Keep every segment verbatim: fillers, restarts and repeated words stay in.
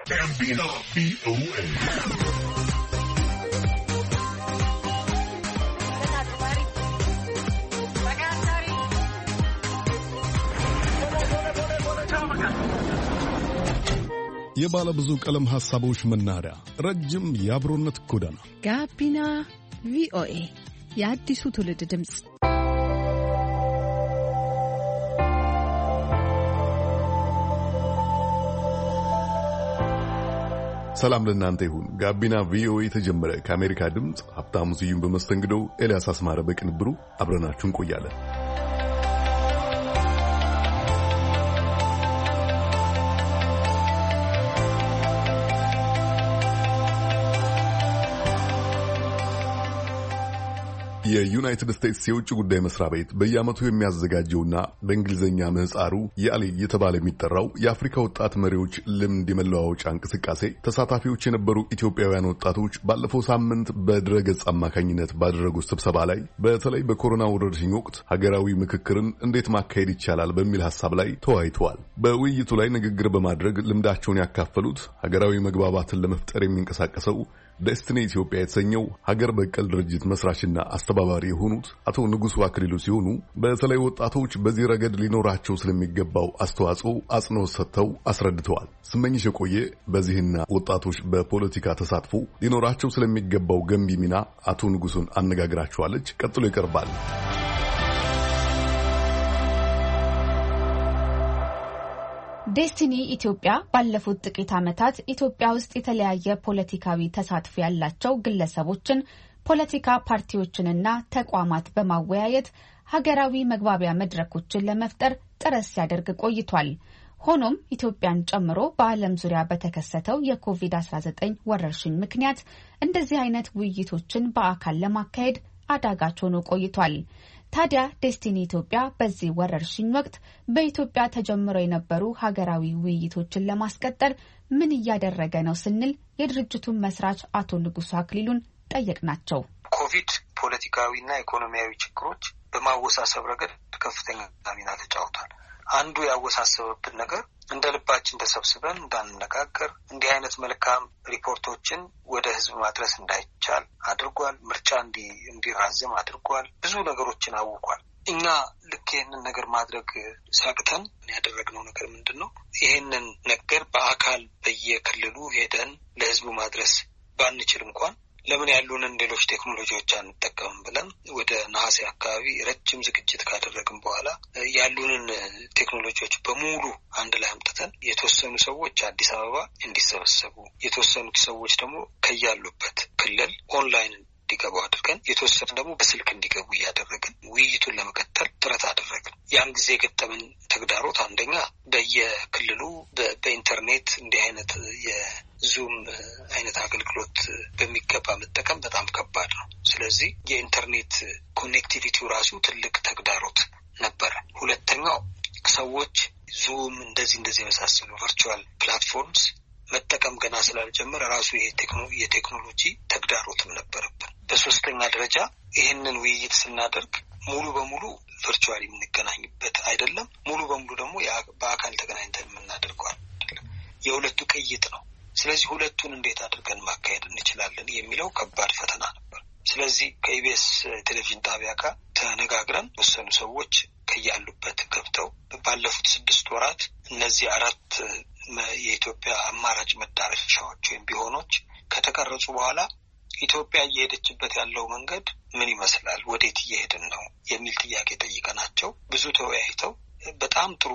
Gambino V O A. የባለ ብዙ ቀለም ሐሳቦች መናኸሪያ ረጅም የአብሮነት ጎዳና ጋቢና ቪኦኤ የአዲሱ ትውልድ ድምጽ። ሰላም ለእናንተ ይሁን። ጋቢና ቪኦኤ ተጀመረ። ከአሜሪካ ድምጽ ሀብታሙ ስዩም በመስተንግዶው፣ ኤልያስ አስማረ በቅንብሩ አብረናችሁ እንቆያለን። የዩናይትድ ስቴትስ የውጭ ጉዳይ መስሪያ ቤት በየዓመቱ የሚያዘጋጀውና በእንግሊዝኛ ምህጻሩ ያሌ እየተባለ የሚጠራው የአፍሪካ ወጣት መሪዎች ልምድ የመለዋወጫ እንቅስቃሴ ተሳታፊዎች የነበሩ ኢትዮጵያውያን ወጣቶች ባለፈው ሳምንት በድረገጽ አማካኝነት ባደረጉት ስብሰባ ላይ በተለይ በኮሮና ወረርሽኝ ወቅት ሀገራዊ ምክክርን እንዴት ማካሄድ ይቻላል በሚል ሐሳብ ላይ ተወያይተዋል። በውይይቱ ላይ ንግግር በማድረግ ልምዳቸውን ያካፈሉት ሀገራዊ መግባባትን ለመፍጠር የሚንቀሳቀሰው ደስቲኒ ኢትዮጵያ የተሰኘው ሀገር በቀል ድርጅት መስራችና አስተባባሪ የሆኑት አቶ ንጉሱ አክሊሉ ሲሆኑ በተለይ ወጣቶች በዚህ ረገድ ሊኖራቸው ስለሚገባው አስተዋጽኦ አጽንኦት ሰጥተው አስረድተዋል። ስመኝሽ የቆየ በዚህና ወጣቶች በፖለቲካ ተሳትፎ ሊኖራቸው ስለሚገባው ገንቢ ሚና አቶ ንጉሱን አነጋግራቸዋለች። ቀጥሎ ይቀርባል። ደስቲኒ ኢትዮጵያ ባለፉት ጥቂት ዓመታት ኢትዮጵያ ውስጥ የተለያየ ፖለቲካዊ ተሳትፎ ያላቸው ግለሰቦችን፣ ፖለቲካ ፓርቲዎችንና ተቋማት በማወያየት ሀገራዊ መግባቢያ መድረኮችን ለመፍጠር ጥረት ሲያደርግ ቆይቷል። ሆኖም ኢትዮጵያን ጨምሮ በዓለም ዙሪያ በተከሰተው የኮቪድ አስራ ዘጠኝ ወረርሽኝ ምክንያት እንደዚህ አይነት ውይይቶችን በአካል ለማካሄድ አዳጋች ሆኖ ቆይቷል። ታዲያ ደስቲኒ ኢትዮጵያ በዚህ ወረርሽኝ ወቅት በኢትዮጵያ ተጀምረው የነበሩ ሀገራዊ ውይይቶችን ለማስቀጠል ምን እያደረገ ነው ስንል የድርጅቱን መስራች አቶ ንጉሱ አክሊሉን ጠየቅናቸው። ኮቪድ ፖለቲካዊና ኢኮኖሚያዊ ችግሮች በማወሳሰብ ረገድ ከፍተኛ ሚና ተጫውቷል። አንዱ ያወሳሰበብን ነገር እንደ ልባችን ተሰብስበን እንዳንነጋገር፣ እንዲህ አይነት መልካም ሪፖርቶችን ወደ ህዝብ ማድረስ እንዳይቻል አድርጓል። ምርጫ እንዲ እንዲራዘም አድርጓል። ብዙ ነገሮችን አውቋል። እኛ ልክ ይህንን ነገር ማድረግ ሲያቅተን ያደረግነው ነገር ምንድን ነው? ይህንን ነገር በአካል በየክልሉ ሄደን ለህዝቡ ማድረስ ባንችል እንኳን ለምን ያሉንን ሌሎች ቴክኖሎጂዎች አንጠቀምም ብለን ወደ ነሐሴ አካባቢ ረጅም ዝግጅት ካደረግን በኋላ ያሉንን ቴክኖሎጂዎች በሙሉ አንድ ላይ አምጥተን የተወሰኑ ሰዎች አዲስ አበባ እንዲሰበሰቡ፣ የተወሰኑት ሰዎች ደግሞ ከያሉበት ክልል ኦንላይን እንዲገቡ አድርገን፣ የተወሰኑ ደግሞ በስልክ እንዲገቡ እያደረግን ውይይቱን ለመቀጠል ጥረት አደረግን። ያን ጊዜ የገጠምን ተግዳሮት አንደኛ በየክልሉ በኢንተርኔት እንዲህ አይነት የዙም አይነት አገልግሎት በሚገባ መጠቀም በጣም ከባድ ነው። ስለዚህ የኢንተርኔት ኮኔክቲቪቲው ራሱ ትልቅ ተግዳሮት ነበረ። ሁለተኛው ሰዎች ዙም እንደዚህ እንደዚህ የመሳሰሉ ቨርቹዋል ፕላትፎርምስ መጠቀም ገና ስላልጀመረ ራሱ የቴክኖሎጂ ተግዳሮትም ነበረብን። በሶስተኛ ደረጃ ይህንን ውይይት ስናደርግ ሙሉ በሙሉ ቨርቹዋል የምንገናኝበት አይደለም፣ ሙሉ በሙሉ ደግሞ በአካል ተገናኝተን የምናደርገው አይደለም። የሁለቱ ቅይጥ ነው። ስለዚህ ሁለቱን እንዴት አድርገን ማካሄድ እንችላለን የሚለው ከባድ ፈተና ነበር። ስለዚህ ከኢቢኤስ ቴሌቪዥን ጣቢያ ጋር ተነጋግረን ወሰኑ ሰዎች ከያሉበት ገብተው ባለፉት ስድስት ወራት እነዚህ አራት የኢትዮጵያ አማራጭ መዳረሻዎች ወይም ቢሆኖች ከተቀረጹ በኋላ ኢትዮጵያ እየሄደችበት ያለው መንገድ ምን ይመስላል፣ ወዴት እየሄድን ነው የሚል ጥያቄ ጠይቀናቸው ብዙ ተወያይተው በጣም ጥሩ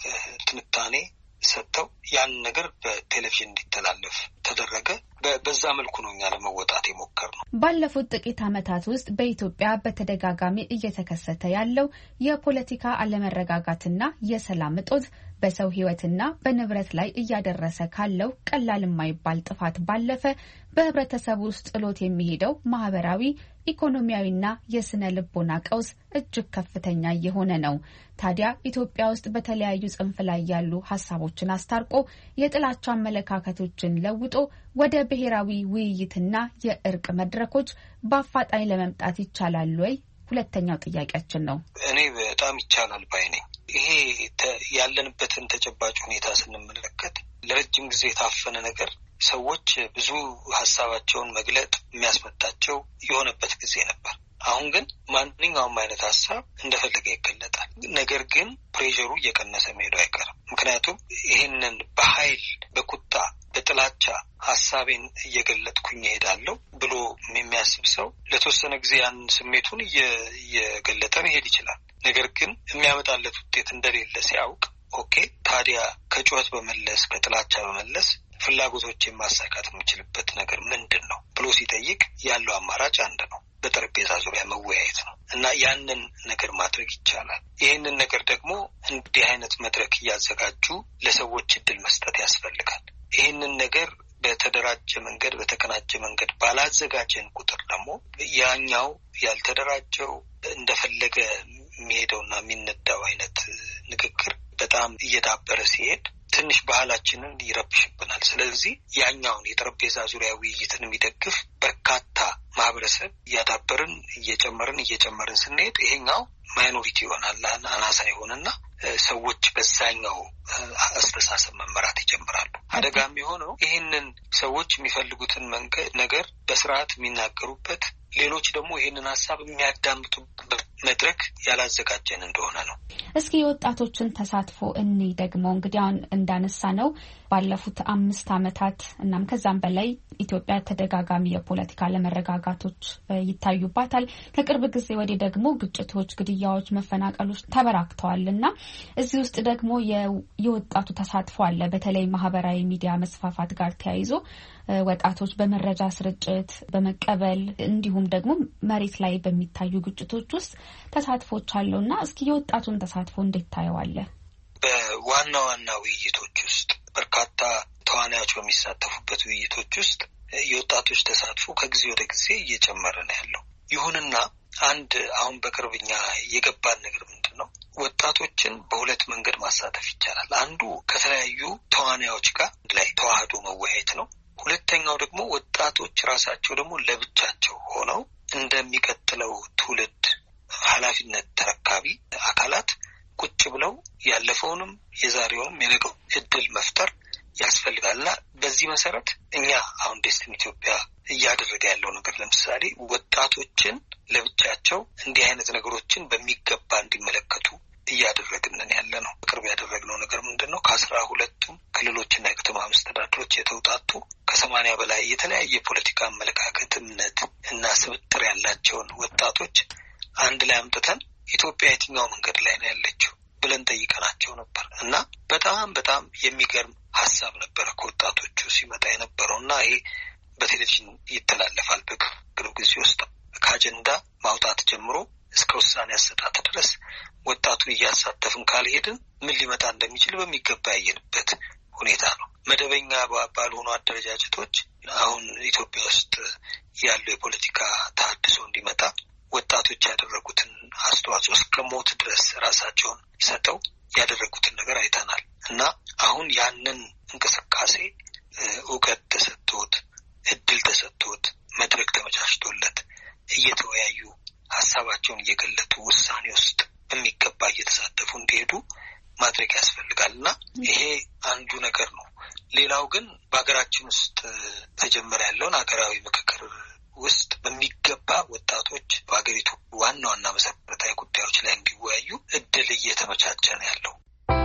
ትንታኔ ሰጥተው ያን ነገር በቴሌቪዥን እንዲተላለፍ ተደረገ። በዛ መልኩ ነው እኛ ለመወጣት የሞከርነው። ባለፉት ጥቂት ዓመታት ውስጥ በኢትዮጵያ በተደጋጋሚ እየተከሰተ ያለው የፖለቲካ አለመረጋጋትና የሰላም እጦት በሰው ሕይወትና በንብረት ላይ እያደረሰ ካለው ቀላል የማይባል ጥፋት ባለፈ በህብረተሰቡ ውስጥ ጥሎት የሚሄደው ማህበራዊ፣ ኢኮኖሚያዊና የስነ ልቦና ቀውስ እጅግ ከፍተኛ እየሆነ ነው። ታዲያ ኢትዮጵያ ውስጥ በተለያዩ ጽንፍ ላይ ያሉ ሀሳቦችን አስታርቆ የጥላቻ አመለካከቶችን ለውጦ ወደ ብሔራዊ ውይይትና የእርቅ መድረኮች በአፋጣኝ ለመምጣት ይቻላል ወይ? ሁለተኛው ጥያቄያችን ነው። እኔ በጣም ይቻላል ባይ ነኝ። ይሄ ያለንበትን ተጨባጭ ሁኔታ ስንመለከት ለረጅም ጊዜ የታፈነ ነገር ሰዎች ብዙ ሐሳባቸውን መግለጥ የሚያስመጣቸው የሆነበት ጊዜ ነበር። አሁን ግን ማንኛውም አይነት ሐሳብ እንደፈለገ ይገለጣል። ነገር ግን ፕሬሸሩ እየቀነሰ መሄዱ አይቀርም። ምክንያቱም ይሄንን በኃይል በቁጣ በጥላቻ ሐሳቤን እየገለጥኩኝ እሄዳለሁ ብሎ የሚያስብ ሰው ለተወሰነ ጊዜ ያን ስሜቱን እየገለጠ መሄድ ይችላል። ነገር ግን የሚያመጣለት ውጤት እንደሌለ ሲያውቅ ኦኬ ታዲያ ከጩኸት በመለስ ከጥላቻ በመለስ ፍላጎቶችን ማሳካት የምችልበት ነገር ምንድን ነው ብሎ ሲጠይቅ ያለው አማራጭ አንድ ነው፣ በጠረጴዛ ዙሪያ መወያየት ነው እና ያንን ነገር ማድረግ ይቻላል። ይህንን ነገር ደግሞ እንዲህ አይነት መድረክ እያዘጋጁ ለሰዎች እድል መስጠት ያስፈልጋል። ይህንን ነገር በተደራጀ መንገድ በተቀናጀ መንገድ ባላዘጋጀን ቁጥር ደግሞ ያኛው ያልተደራጀው እንደፈለገ የሚሄደውና የሚነዳው አይነት ንግግር በጣም እየዳበረ ሲሄድ ትንሽ ባህላችንን ይረብሽብናል። ስለዚህ ያኛውን የጠረጴዛ ዙሪያ ውይይትን የሚደግፍ በርካታ ማህበረሰብ እያዳበርን እየጨመርን እየጨመርን ስንሄድ ይሄኛው ማይኖሪቲ ይሆናል፣ አናሳ ይሆንና ሰዎች በዛኛው አስተሳሰብ መመራት ይጀምራሉ። አደጋ የሚሆነው ይህንን ሰዎች የሚፈልጉትን መንገድ ነገር በስርዓት የሚናገሩበት ሌሎች ደግሞ ይህንን ሀሳብ የሚያዳምጡበት መድረክ ያላዘጋጀን እንደሆነ ነው። እስኪ የወጣቶችን ተሳትፎ እኔ ደግሞ እንግዲህ አሁን እንዳነሳ ነው ባለፉት አምስት ዓመታት እናም ከዛም በላይ ኢትዮጵያ ተደጋጋሚ የፖለቲካ ለመረጋጋቶች ይታዩባታል። ከቅርብ ጊዜ ወዲህ ደግሞ ግጭቶች፣ ግድያዎች፣ መፈናቀሎች ተበራክተዋልና እዚህ ውስጥ ደግሞ የወጣቱ ተሳትፎ አለ። በተለይ ማህበራዊ ሚዲያ መስፋፋት ጋር ተያይዞ ወጣቶች በመረጃ ስርጭት በመቀበል እንዲሁም ደግሞ መሬት ላይ በሚታዩ ግጭቶች ውስጥ ተሳትፎች አለውና እስኪ የወጣቱን ተሳትፎ እንዴት ታየዋለህ? በዋና ዋና ውይይቶች ውስጥ በርካታ ተዋናዮች በሚሳተፉበት ውይይቶች ውስጥ የወጣቶች ተሳትፎ ከጊዜ ወደ ጊዜ እየጨመረ ነው ያለው። ይሁንና አንድ አሁን በቅርብኛ የገባን ነገር ምንድን ነው? ወጣቶችን በሁለት መንገድ ማሳተፍ ይቻላል። አንዱ ከተለያዩ ተዋናዮች ጋር ላይ ተዋህዶ መወያየት ነው። ሁለተኛው ደግሞ ወጣቶች ራሳቸው ደግሞ ለብቻቸው ሆነው እንደሚቀጥለው ትውልድ ኃላፊነት ተረካቢ አካላት ቁጭ ብለው ያለፈውንም የዛሬውንም የነገው እድል መፍጠር ያስፈልጋልና በዚህ መሰረት እኛ አሁን ዴስቲኒ ኢትዮጵያ እያደረገ ያለው ነገር ለምሳሌ ወጣቶችን ለብቻቸው እንዲህ አይነት ነገሮችን በሚገባ እንዲመለከቱ እያደረግን ያለ ነው። በቅርብ ያደረግነው ነገር ምንድነው? ከአስራ ሁለቱም ክልሎችና የከተማ መስተዳድሮች የተውጣጡ ከሰማንያ በላይ የተለያየ ፖለቲካ አመለካከት፣ እምነት እና ስብጥር ያላቸውን ወጣቶች አንድ ላይ አምጥተን ኢትዮጵያ የትኛው መንገድ ላይ ነው ያለችው ብለን ጠይቀናቸው ነበር እና በጣም በጣም የሚገርም ሀሳብ ነበረ ከወጣቶቹ ሲመጣ የነበረው እና ይሄ በቴሌቪዥን ይተላለፋል። በቅርብ ጊዜ ውስጥ ከአጀንዳ ማውጣት ጀምሮ እስከ ውሳኔ አሰጣጥ ድረስ ወጣቱን እያሳተፍን ካልሄድን ምን ሊመጣ እንደሚችል በሚገባ ያየንበት ሁኔታ ነው። መደበኛ ባልሆኑ አደረጃጀቶች አሁን ኢትዮጵያ ውስጥ ያለው የፖለቲካ ተሐድሶ እንዲመጣ ወጣቶች ያደረጉትን አስተዋጽኦ እስከ ሞት ድረስ ራሳቸውን ሰጠው ያደረጉትን ነገር አይተናል እና አሁን ያንን እንቅስቃሴ እውቀት ተሰጥቶት እድል ተሰጥቶት መድረክ ተመቻችቶለት እየተወያዩ ሀሳባቸውን እየገለጡ ውሳኔ ውስጥ በሚገባ እየተሳተፉ እንዲሄዱ ማድረግ ያስፈልጋልና ይሄ አንዱ ነገር ነው። ሌላው ግን በሀገራችን ውስጥ ተጀመረ ያለውን ሀገራዊ ምክክር ውስጥ በሚገባ ወጣቶች በሀገሪቱ ዋና ዋና መሰረታዊ ጉዳዮች ላይ እንዲወያዩ እድል እየተመቻቸ ነው ያለው።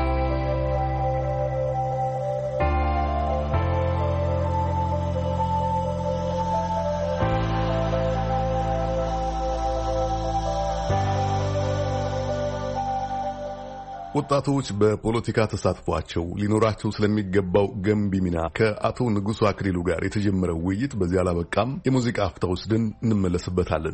ወጣቶች በፖለቲካ ተሳትፏቸው ሊኖራቸው ስለሚገባው ገንቢ ሚና ከአቶ ንጉሱ አክሊሉ ጋር የተጀመረው ውይይት በዚያ አላበቃም። የሙዚቃ አፍታ ወስደን እንመለስበታለን።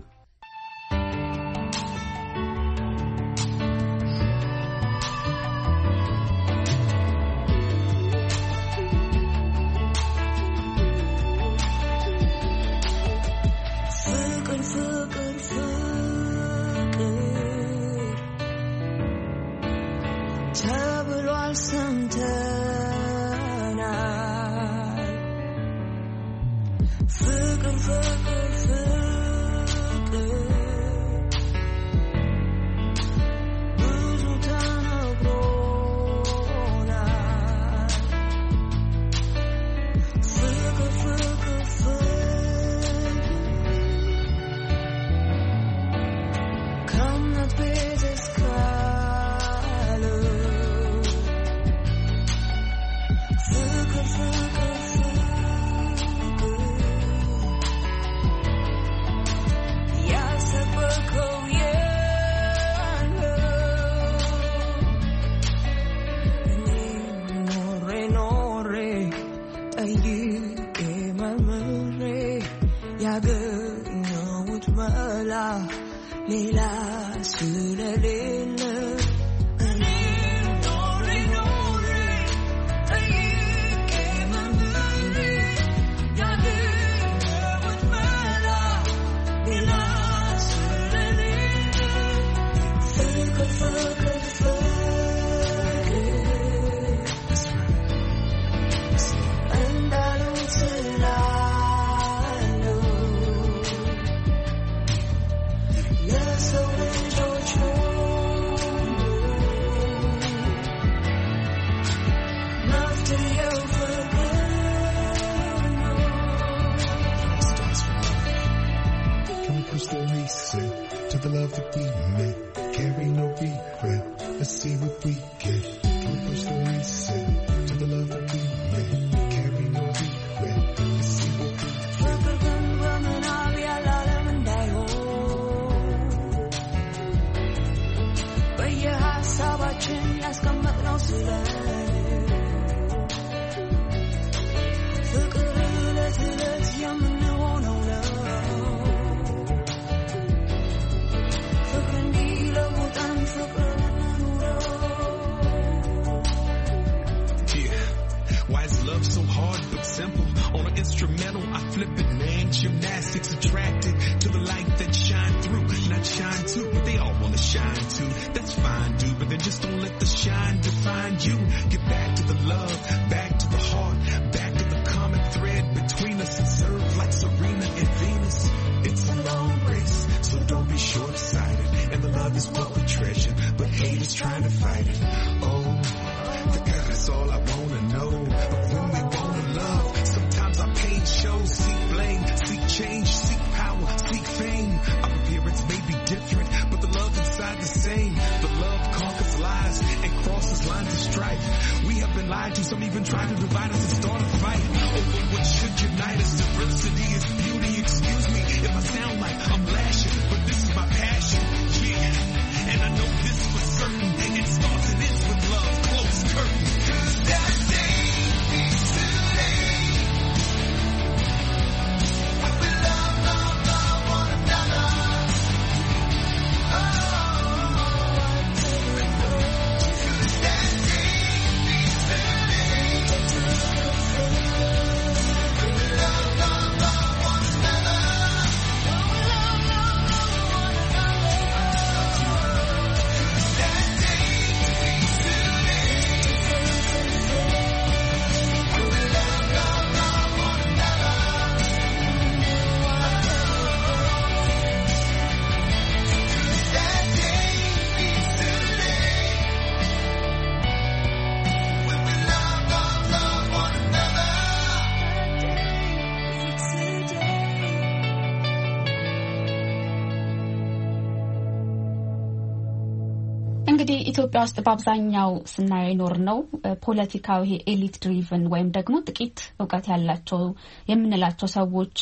እንግዲህ ኢትዮጵያ ውስጥ በአብዛኛው ስናይ ኖር ነው ፖለቲካው ይሄ ኤሊት ድሪቭን ወይም ደግሞ ጥቂት ዕውቀት ያላቸው የምንላቸው ሰዎች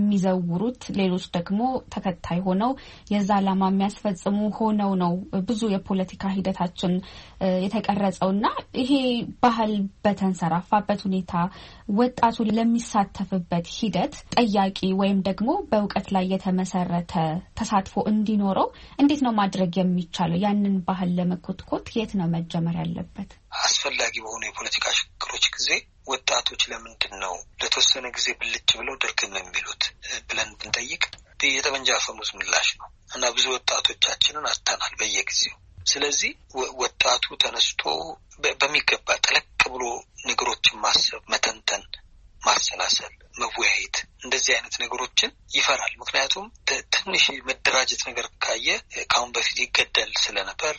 የሚዘውሩት ሌሎች ደግሞ ተከታይ ሆነው የዛ ዓላማ የሚያስፈጽሙ ሆነው ነው ብዙ የፖለቲካ ሂደታችን የተቀረጸውና ይሄ ባህል በተንሰራፋበት ሁኔታ ወጣቱ ለሚሳተፍበት ሂደት ጠያቂ ወይም ደግሞ በዕውቀት ላይ የተመሰረተ ተሳትፎ እንዲኖረው እንዴት ነው ማድረግ የሚቻለው? ያንን ባህል ለመኮትኮት የት ነው መጀመር ያለበት? አስፈላጊ በሆነ የፖለቲካ ሽግግሮች ጊዜ ወጣቶች ለምንድን ነው ለተወሰነ ጊዜ ብልጭ ብለው ድርግም የሚሉት ብለን ብንጠይቅ የጠመንጃ አፈሙዝ ምላሽ ነው እና ብዙ ወጣቶቻችንን አጥተናል በየጊዜው። ስለዚህ ወጣቱ ተነስቶ በሚገባ ጠለቅ ብሎ ነገሮችን ማሰብ፣ መተንተን፣ ማሰላሰል፣ መወያየት እንደዚህ አይነት ነገሮችን ይፈራል። ምክንያቱም ትንሽ መደራጀት ነገር ካየ ካሁን በፊት ይገደል ስለነበር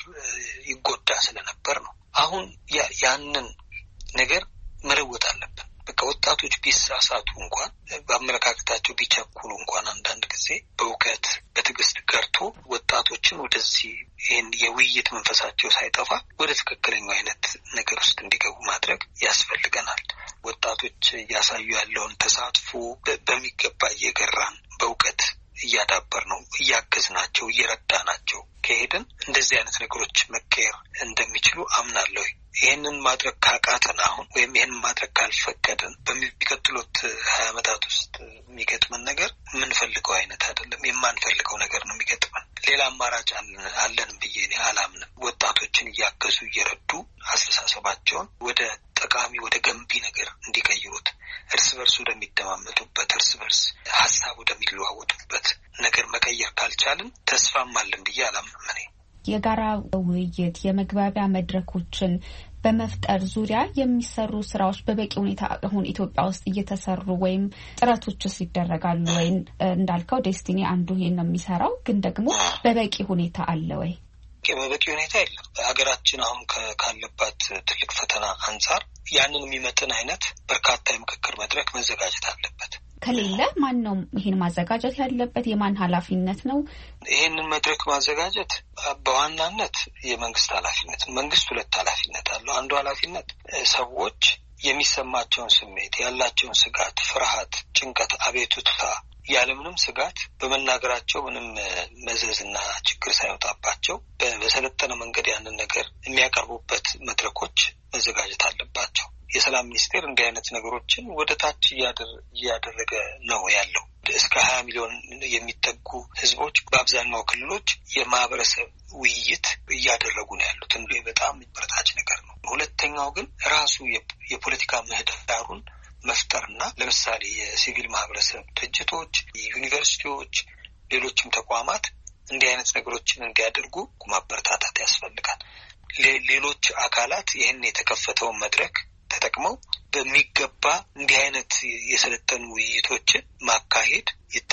ይጎዳ ስለነበር ነው። አሁን ያንን ነገር መለወጥ አለብን። በቃ ወጣቶች ቢሳሳቱ እንኳን በአመለካከታቸው ቢቸኩሉ እንኳን አንዳንድ ጊዜ በእውቀት በትዕግስት ገርቶ ወጣቶችን ወደዚህ ይህን የውይይት መንፈሳቸው ሳይጠፋ ወደ ትክክለኛው አይነት ነገር ውስጥ እንዲገቡ ማድረግ ያስፈልገናል። ወጣቶች እያሳዩ ያለውን ተሳትፎ በሚገባ እየገራን በእውቀት እያዳበር ነው እያገዝናቸው እየረዳናቸው ከሄድን እንደዚህ አይነት ነገሮች መቀየር እንደሚችሉ አምናለሁ። ይሄንን ማድረግ ካቃተን አሁን ወይም ይሄንን ማድረግ ካልፈቀድን በሚቀጥሉት ሀያ ዓመታት ውስጥ የሚገጥመን ነገር የምንፈልገው አይነት አይደለም፣ የማንፈልገው ነገር ነው የሚገጥመን። ሌላ አማራጭ አለን ብዬ እኔ አላምንም። ወጣቶችን እያገዙ እየረዱ አስተሳሰባቸውን ወደ ጠቃሚ ወደ ገንቢ ነገር እንዲቀይሩት እርስ በርስ ወደሚደማመጡበት እርስ በርስ ሀሳብ ወደሚለዋወጡበት ነገር መቀየር ካልቻልን ተስፋም አለን ብዬ አላምንም እኔ። የጋራ ውይይት የመግባቢያ መድረኮችን በመፍጠር ዙሪያ የሚሰሩ ስራዎች በበቂ ሁኔታ አሁን ኢትዮጵያ ውስጥ እየተሰሩ ወይም ጥረቶችስ ይደረጋሉ ወይ? እንዳልከው ዴስቲኒ አንዱ ይሄን ነው የሚሰራው፣ ግን ደግሞ በበቂ ሁኔታ አለ ወይ? በበቂ ሁኔታ የለም። ሀገራችን አሁን ካለባት ትልቅ ፈተና አንጻር ያንን የሚመጥን አይነት በርካታ የምክክር መድረክ መዘጋጀት አለበት። ከሌለ ማን ነው ይሄን ማዘጋጀት ያለበት? የማን ኃላፊነት ነው? ይሄንን መድረክ ማዘጋጀት በዋናነት የመንግስት ኃላፊነት። መንግስት ሁለት ኃላፊነት አለው። አንዱ ኃላፊነት ሰዎች የሚሰማቸውን ስሜት ያላቸውን ስጋት፣ ፍርሃት፣ ጭንቀት፣ አቤቱታ ያለምንም ስጋት በመናገራቸው ምንም መዘዝና ችግር ሳይወጣባቸው በሰለጠነ መንገድ ያንን ነገር የሚያቀርቡበት መድረኮች መዘጋጀት አለባቸው። የሰላም ሚኒስቴር እንዲህ አይነት ነገሮችን ወደ ታች እያደረገ ነው ያለው። እስከ ሀያ ሚሊዮን የሚጠጉ ህዝቦች በአብዛኛው ክልሎች የማህበረሰብ ውይይት እያደረጉ ነው ያሉት። እንዴ በጣም በረታች ነገር ነው። ሁለተኛው ግን ራሱ የፖለቲካ ምህዳሩን መፍጠርና ለምሳሌ የሲቪል ማህበረሰብ ድርጅቶች፣ ዩኒቨርሲቲዎች፣ ሌሎችም ተቋማት እንዲህ አይነት ነገሮችን እንዲያደርጉ ማበረታታት ያስፈልጋል። ሌሎች አካላት ይህን የተከፈተውን መድረክ ተጠቅመው በሚገባ እንዲህ አይነት የሰለጠኑ ውይይቶችን ማካሄድ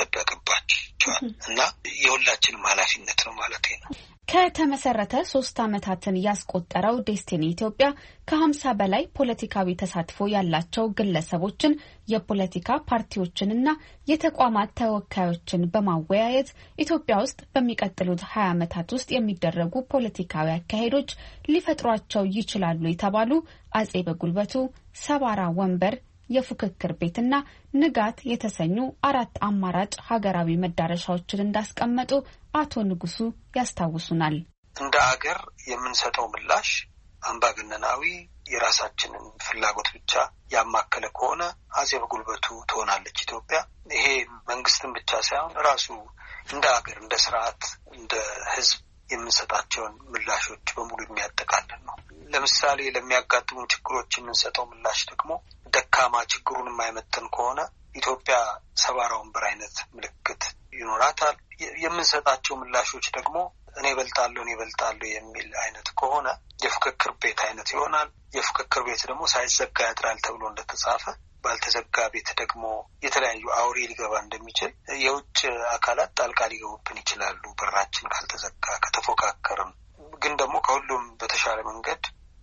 ይጠበቅባቸዋል እና የሁላችንም ኃላፊነት ነው ማለት ነው። ከተመሰረተ ሶስት ዓመታትን ያስቆጠረው ዴስቲኒ ኢትዮጵያ ከሀምሳ በላይ ፖለቲካዊ ተሳትፎ ያላቸው ግለሰቦችን፣ የፖለቲካ ፓርቲዎችንና የተቋማት ተወካዮችን በማወያየት ኢትዮጵያ ውስጥ በሚቀጥሉት ሀያ ዓመታት ውስጥ የሚደረጉ ፖለቲካዊ አካሄዶች ሊፈጥሯቸው ይችላሉ የተባሉ አጼ በጉልበቱ፣ ሰባራ ወንበር፣ የፉክክር ቤትና ንጋት የተሰኙ አራት አማራጭ ሀገራዊ መዳረሻዎችን እንዳስቀመጡ አቶ ንጉሱ ያስታውሱናል። እንደ ሀገር የምንሰጠው ምላሽ አምባገነናዊ የራሳችንን ፍላጎት ብቻ ያማከለ ከሆነ አጼ በጉልበቱ ትሆናለች ኢትዮጵያ። ይሄ መንግስትን ብቻ ሳይሆን ራሱ እንደ ሀገር እንደ ስርዓት እንደ ህዝብ የምንሰጣቸውን ምላሾች በሙሉ የሚያጠቃልል ነው። ለምሳሌ ለሚያጋጥሙ ችግሮች የምንሰጠው ምላሽ ደግሞ ደካማ ችግሩን የማይመጥን ከሆነ ኢትዮጵያ ሰባራ ወንበር አይነት ምልክት ይኖራታል። የምንሰጣቸው ምላሾች ደግሞ እኔ እበልጣለሁ እኔ እበልጣለሁ የሚል አይነት ከሆነ የፉክክር ቤት አይነት ይሆናል። የፉክክር ቤት ደግሞ ሳይዘጋ ያድራል ተብሎ እንደተጻፈ ባልተዘጋ ቤት ደግሞ የተለያዩ አውሬ ሊገባ እንደሚችል የውጭ አካላት ጣልቃ ሊገቡብን ይችላሉ። በራችን ካልተዘጋ ከተፎካከርን። ግን ደግሞ ከሁሉም በተሻለ መንገድ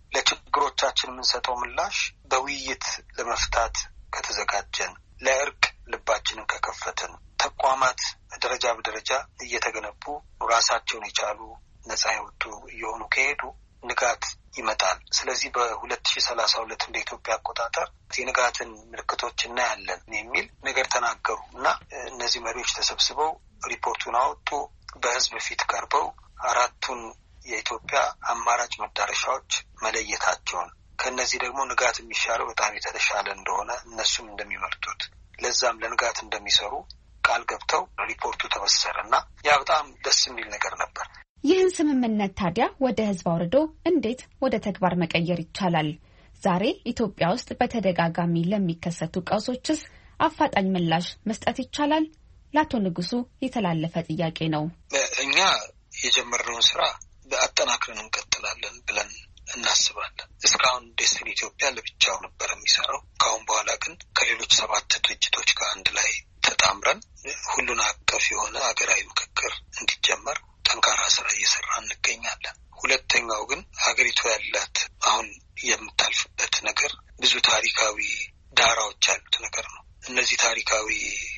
ለችግሮቻችን የምንሰጠው ምላሽ በውይይት ለመፍታት ከተዘጋጀን፣ ለእርቅ ልባችንን ከከፈትን፣ ተቋማት ደረጃ በደረጃ እየተገነቡ ራሳቸውን የቻሉ ነጻ የወጡ እየሆኑ ከሄዱ ንጋት ይመጣል። ስለዚህ በሁለት ሺህ ሰላሳ ሁለት እንደ ኢትዮጵያ አቆጣጠር የንጋትን ምልክቶች እናያለን የሚል ነገር ተናገሩ እና እነዚህ መሪዎች ተሰብስበው ሪፖርቱን አወጡ። በህዝብ ፊት ቀርበው አራቱን የኢትዮጵያ አማራጭ መዳረሻዎች መለየታቸውን፣ ከነዚህ ደግሞ ንጋት የሚሻለው በጣም የተሻለ እንደሆነ እነሱም እንደሚመርጡት ለዛም ለንጋት እንደሚሰሩ ቃል ገብተው ሪፖርቱ ተበሰረ እና ያ በጣም ደስ የሚል ነገር ነበር። ይህን ስምምነት ታዲያ ወደ ህዝብ አውርዶ እንዴት ወደ ተግባር መቀየር ይቻላል? ዛሬ ኢትዮጵያ ውስጥ በተደጋጋሚ ለሚከሰቱ ቀውሶችስ አፋጣኝ ምላሽ መስጠት ይቻላል? ለአቶ ንጉሱ የተላለፈ ጥያቄ ነው። እኛ የጀመርነውን ስራ በአጠናክረን እንቀጥላለን ብለን እናስባለን። እስካሁን ዴስቲኒ ኢትዮጵያ ለብቻው ነበር የሚሰራው። ከአሁን በኋላ ግን ከሌሎች ሰባት ድርጅቶች ጋር አንድ ላይ ተጣምረን ሁሉን አቀፍ የሆነ ሀገራዊ ምክክር እንዲጀመር ጠንካራ ስራ እየሰራ እንገኛለን። ሁለተኛው ግን ሀገሪቱ ያላት አሁን የምታልፍበት ነገር ብዙ ታሪካዊ ዳራዎች ያሉት ነገር ነው። እነዚህ ታሪካዊ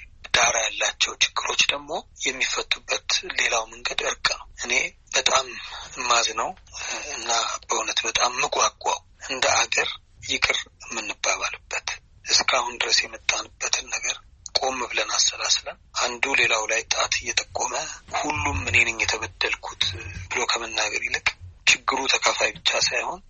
ዳራ ያላቸው ችግሮች ደግሞ የሚፈቱበት ሌላው መንገድ እርቅ ነው። እኔ በጣም ማዝነው እና በእውነት በጣም ምጓጓው እንደ ሀገር ይቅር የምንባባልበት እስካሁን ድረስ የመጣንበትን ነገር ቆም ብለን አሰላስለን አንዱ ሌላው ላይ ጣት እየጠቆመ ሁሉም እኔ ነኝ የተበደልኩት ብሎ ከመናገር ይልቅ ችግሩ ተካፋይ ብቻ ሳይሆን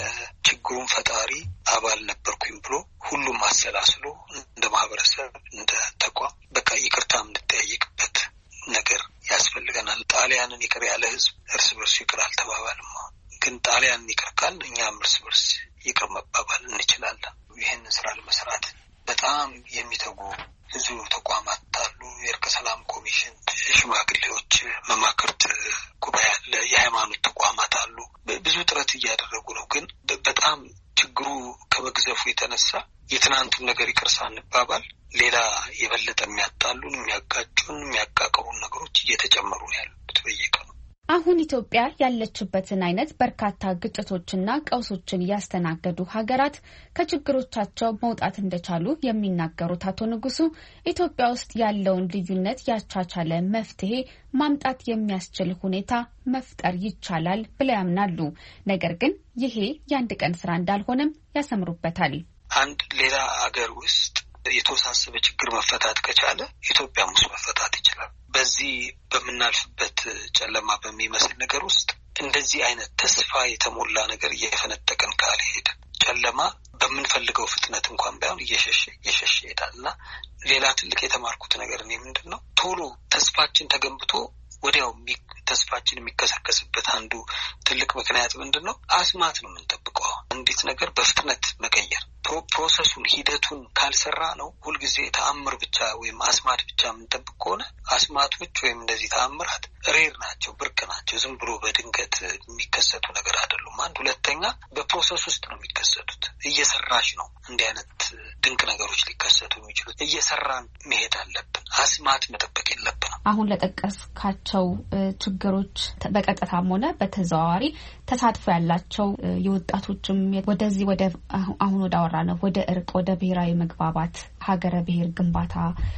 የችግሩን ፈጣሪ አባል ነበርኩኝ ብሎ ሁሉም አሰላስሎ እንደ ማህበረሰብ እንደ ተቋም በቃ ይቅርታም እንድጠያየቅበት ነገር ያስፈልገናል። ጣሊያንን ይቅር ያለ ህዝብ እርስ በርሱ ይቅር አልተባባልም። ግን ጣሊያንን ይቅር ካል እኛም እርስ በርስ ይቅር መባባል እንችላለን። ይህንን ስራ ለመስራት በጣም የሚተጉ ብዙ ተቋማት አሉ። የእርቀ ሰላም ኮሚሽን፣ ሽማግሌዎች፣ መማክርት ጉባኤ አለ፣ የሃይማኖት ተቋማት አሉ። ብዙ ጥረት እያደረጉ ነው። ግን በጣም ችግሩ ከመግዘፉ የተነሳ የትናንቱን ነገር ይቅር ሳንባባል ሌላ የበለጠ የሚያጣሉን፣ የሚያጋጩን፣ የሚያቃቅሩን ነገሮች እየተጨመሩ ነው ያሉት በየቀኑ። አሁን ኢትዮጵያ ያለችበትን አይነት በርካታ ግጭቶችና ቀውሶችን ያስተናገዱ ሀገራት ከችግሮቻቸው መውጣት እንደቻሉ የሚናገሩት አቶ ንጉሱ ኢትዮጵያ ውስጥ ያለውን ልዩነት ያቻቻለ መፍትሄ ማምጣት የሚያስችል ሁኔታ መፍጠር ይቻላል ብለው ያምናሉ። ነገር ግን ይሄ የአንድ ቀን ስራ እንዳልሆነም ያሰምሩበታል። አንድ ሌላ ሀገር ውስጥ የተወሳሰበ ችግር መፈታት ከቻለ ኢትዮጵያም ውስጥ መፈታት ይችላል። በዚህ በምናልፍበት ጨለማ በሚመስል ነገር ውስጥ እንደዚህ አይነት ተስፋ የተሞላ ነገር እየፈነጠቀን ካልሄደ ጨለማ በምንፈልገው ፍጥነት እንኳን ባይሆን እየሸሸ እየሸሸ ይሄዳል እና ሌላ ትልቅ የተማርኩት ነገር እኔ ምንድን ነው ቶሎ ተስፋችን ተገንብቶ ወዲያው ተስፋችን የሚከሰከስበት አንዱ ትልቅ ምክንያት ምንድን ነው? አስማት ነው የምንጠብቀው። አንዲት ነገር በፍጥነት መቀየር ፕሮሰሱን ሂደቱን ካልሰራ ነው ሁልጊዜ ተአምር ብቻ ወይም አስማት ብቻ የምንጠብቅ ከሆነ አስማቶች ወይም እንደዚህ ተአምራት ሬር ናቸው፣ ብርቅ ናቸው። ዝም ብሎ በድንገት የሚከሰቱ ነገር አይደሉም። አንድ ሁለተኛ በፕሮሰስ ውስጥ ነው የሚከሰቱት። እየሰራሽ ነው እንዲህ አይነት ድንቅ ነገሮች ሊከሰቱ የሚችሉት። እየሰራን መሄድ አለብን። አስማት መጠበቅ የለብንም። አሁን ለጠቀስካቸው ችግሮች በቀጥታም ሆነ በተዘዋዋሪ ተሳትፎ ያላቸው የወጣቶችም ወደዚህ ወደ አሁን ወደ አወራ ነው ወደ እርቅ ወደ ብሔራዊ መግባባት ሀገረ ብሔር ግንባታ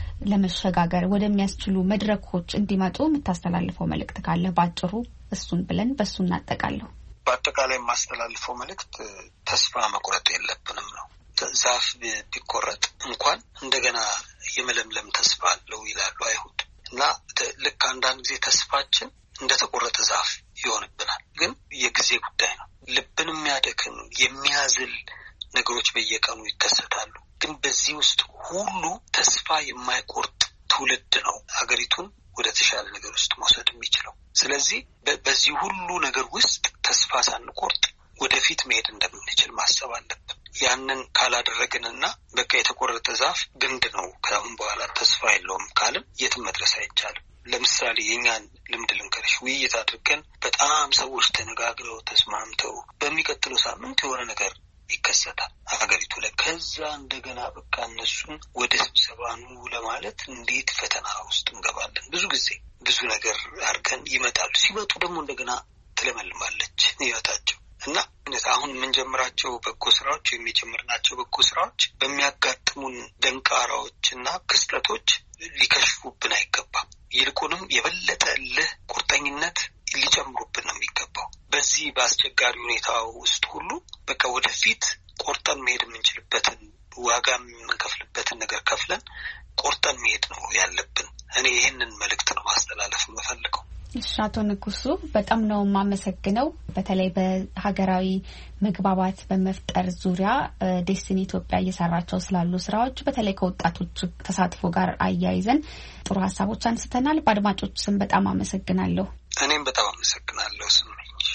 ለመሸጋገር ወደሚያስችሉ መድረኮች እንዲመጡ የምታስተላልፈው መልእክት ካለ ባጭሩ እሱን ብለን በሱ እናጠቃለሁ። በአጠቃላይ የማስተላልፈው መልእክት ተስፋ መቁረጥ የለብንም ነው። ዛፍ ቢቆረጥ እንኳን እንደገና የመለምለም ተስፋ አለው ይላሉ አይሁድ እና ልክ አንዳንድ ጊዜ ተስፋችን እንደተቆረጠ ዛፍ ይሆንብናል። ግን የጊዜ ጉዳይ ነው። ልብን የሚያደክም የሚያዝል ነገሮች በየቀኑ ይከሰታሉ። ግን በዚህ ውስጥ ሁሉ ተስፋ የማይቆርጥ ትውልድ ነው ሀገሪቱን ወደ ተሻለ ነገር ውስጥ መውሰድ የሚችለው። ስለዚህ በዚህ ሁሉ ነገር ውስጥ ተስፋ ሳንቆርጥ ወደፊት መሄድ እንደምንችል ማሰብ አለብን። ያንን ካላደረግንና በቃ የተቆረጠ ዛፍ ግንድ ነው ከአሁን በኋላ ተስፋ የለውም ካልን የትም መድረስ አይቻልም። ለምሳሌ የኛን ልምድ ልንገርሽ። ውይይት አድርገን በጣም ሰዎች ተነጋግረው ተስማምተው በሚቀጥለው ሳምንት የሆነ ነገር ይከሰታል ሀገሪቱ ላይ። ከዛ እንደገና በቃ እነሱን ወደ ስብሰባ ኑ ለማለት እንዴት ፈተና ውስጥ እንገባለን። ብዙ ጊዜ ብዙ ነገር አድርገን ይመጣሉ። ሲመጡ ደግሞ እንደገና ትለመልማለች ህይወታቸው እና አሁን የምንጀምራቸው በጎ ስራዎች ወይም የጀመርናቸው በጎ ስራዎች በሚያጋጥሙን ደንቃራዎችና ክስተቶች ሊከሽፉብን አይገባም። ይልቁንም የበለጠ እልህ፣ ቁርጠኝነት ሊጨምሩብን ነው የሚገባው። በዚህ በአስቸጋሪ ሁኔታ ውስጥ ሁሉ በቃ ወደፊት ቆርጠን መሄድ የምንችልበትን ዋጋ የምንከፍልበትን ነገር ከፍለን ቆርጠን መሄድ ነው ያለብን። እኔ ይህንን መልእክት ነው ማስተላለፍ የምፈልገው። እሺ፣ አቶ ንጉሱ በጣም ነው የማመሰግነው። በተለይ በሀገራዊ መግባባት በመፍጠር ዙሪያ ዴስቲኒ ኢትዮጵያ እየሰራቸው ስላሉ ስራዎች በተለይ ከወጣቶች ተሳትፎ ጋር አያይዘን ጥሩ ሀሳቦች አንስተናል። በአድማጮች ስም በጣም አመሰግናለሁ። እኔም በጣም አመሰግናለሁ። ስምኝ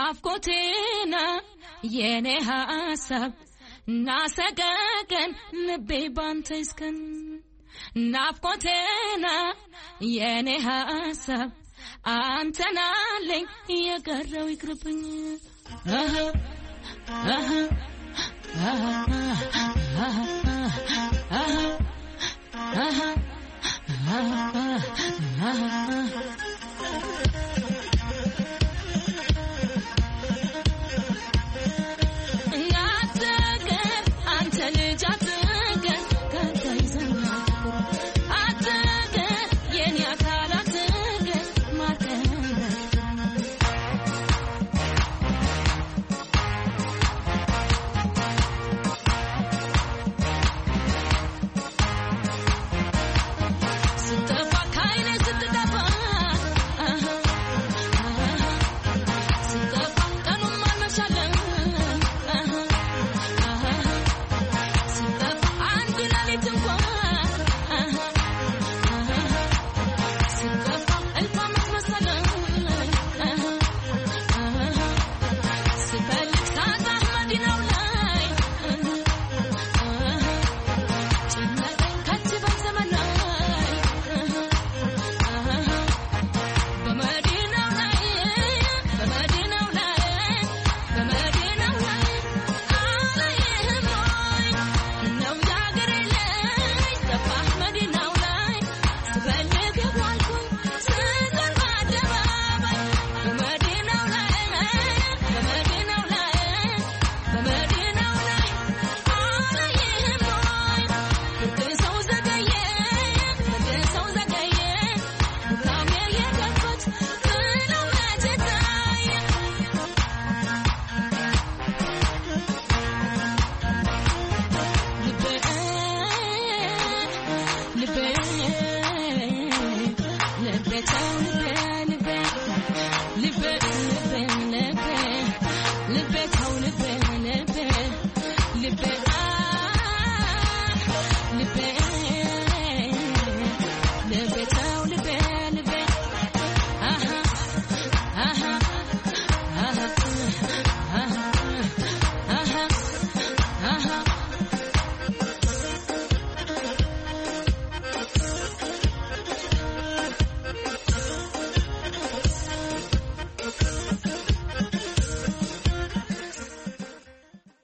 ናፍቆቴና የኔ ሀሳብ ናሰጋገን ልቤ ባንተ ይስከን። ናፍቆቴና የኔ ሀሳብ አንተናለኝ የቀረው ይቅርብኝ። አሃ አሃ አሃ አሃ አሃ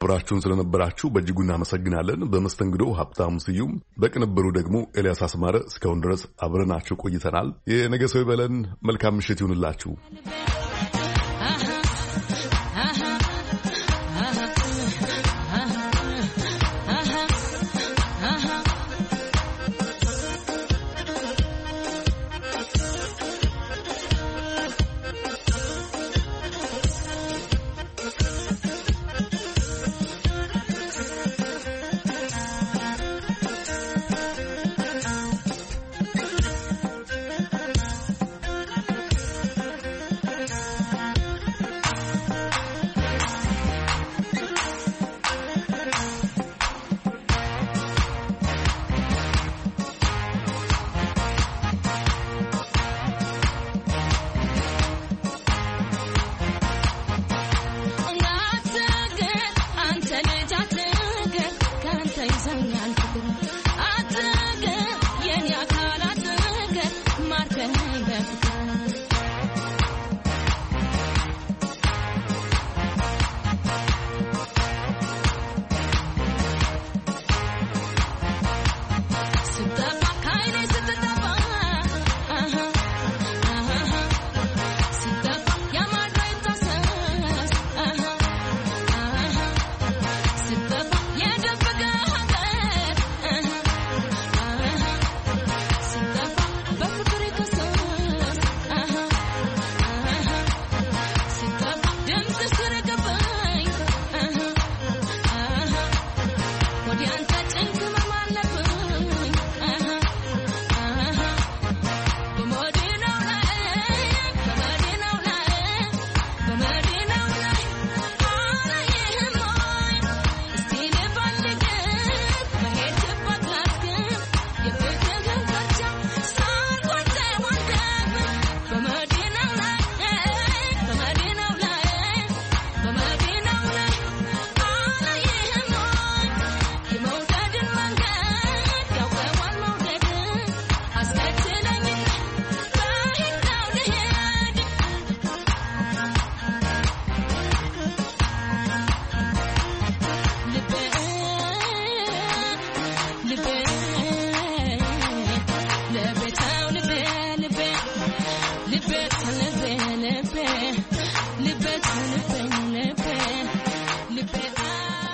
አብራችሁን ስለነበራችሁ በእጅጉ እናመሰግናለን። በመስተንግዶ ሀብታሙ ስዩም፣ በቅንብሩ ደግሞ ኤልያስ አስማረ። እስካሁን ድረስ አብረናችሁ ቆይተናል። የነገ ሰው ይበለን። መልካም ምሽት ይሁንላችሁ።